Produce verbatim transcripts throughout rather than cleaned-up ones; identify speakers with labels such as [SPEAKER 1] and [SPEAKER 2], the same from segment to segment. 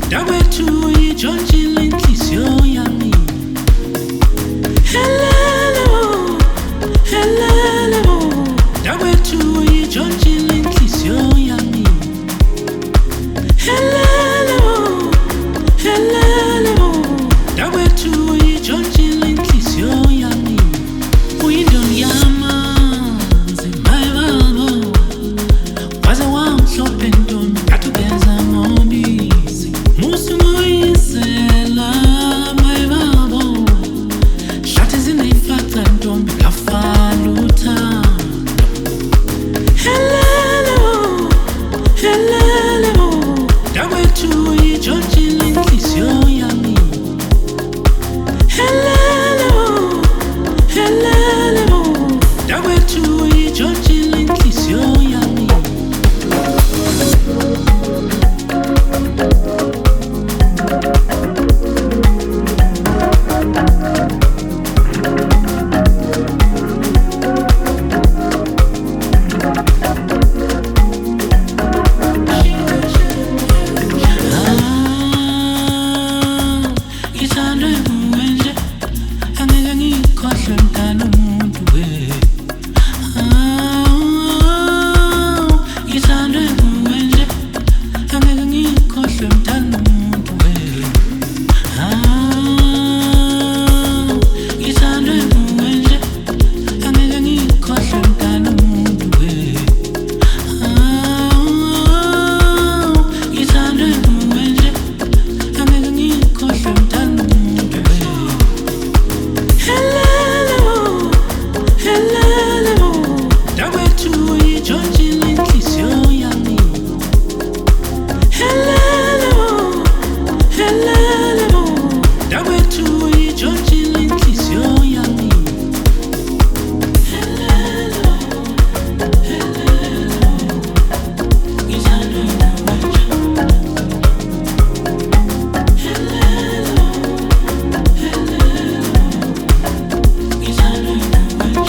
[SPEAKER 1] Dakwethu ijontshile inhliziyo yami. Hello, hello. Dakwethu ijontshile inhliziyo yami. Hello, hello. Dakwethu ijontshile inhliziyo yami. Uyindoni yamanzi my babo. Waze wamhlophe ntombi katugeza ngobisi. Musu ngoyisela my babo. Shathi zineyifaka ntombi kafala uthando. Hello, hello. Dakwethu ijontshile inhliziyo yami. Hello, hello. Dakwethu ijontshile inhliziyo yami. Ngithandwe nguwe nje, angeke ngikhohlwe mntana umuntu we. Ngithandwe nguwe nje, angeke ngikhohlwe mntana umuntu we. Ngithandwe nguwe nje, angeke ngikhohlwe mntana umuntu we. Ngithandwe nguwe nje, angeke ngikhohlwe mntana umuntu we. Hello, hello. Dakwethu ijontshile inhliziyo yami. Hello, hello. Dakwethu ijontshile inhliziyo yami. Hello, hello. Ngithandwe nguwe nje. Hello, hello. Ngithandwe nguwe nje.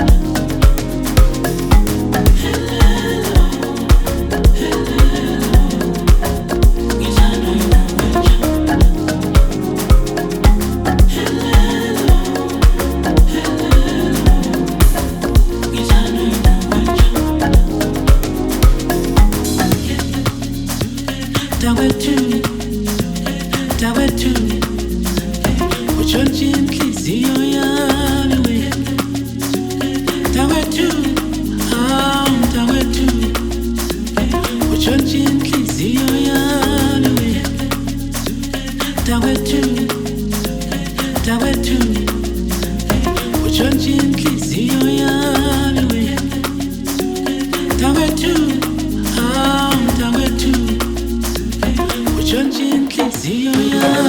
[SPEAKER 1] Dakwethu, dakwethu, ujontshile inhliziyo yami we. Dakwethu, ah, dakwethu, ujontshile inhliziyo yami we. Dakwethu, dakwethu, ujontshile inhliziyo yami we. Dakwethu, ah, dakwethu, ujontshile inhliziyo yami.